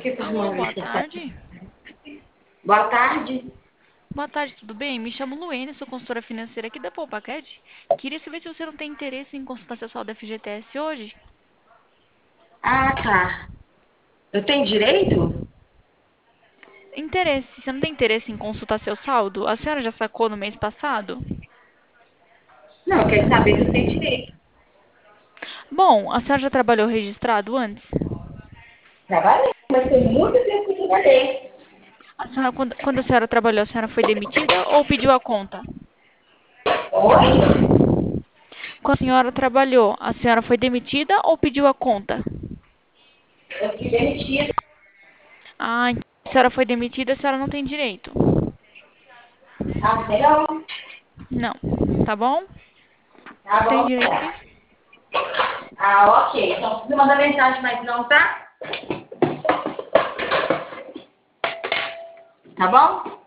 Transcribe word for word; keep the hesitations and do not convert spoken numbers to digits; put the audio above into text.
esqueci de Alô, mandar boa mensagem. tarde. Boa tarde. Boa tarde, tudo bem? Me chamo Luene, sou consultora financeira aqui da Poupacat. Queria saber se você não tem interesse em consultar seu saldo F G T S hoje. Ah, tá. Eu tenho direito? Interesse? Você não tem interesse em consultar seu saldo? A senhora já sacou no mês passado? Não, eu quero saber se eu tenho direito. Bom, a senhora já trabalhou registrado antes? Trabalhei, mas tem muito tempo que eu trabalhei. A senhora, quando, quando a senhora trabalhou, a senhora foi demitida ou pediu a conta? Oi? Quando a senhora trabalhou, a senhora foi demitida ou pediu a conta? Eu fui demitida. Ah, então se a senhora foi demitida, a senhora não tem direito. Ah, sei não. Não, tá bom? Tá Tem bom. direito sim. Ah, ok. Então não precisa mandar mensagem mais não, tá? Tá bom?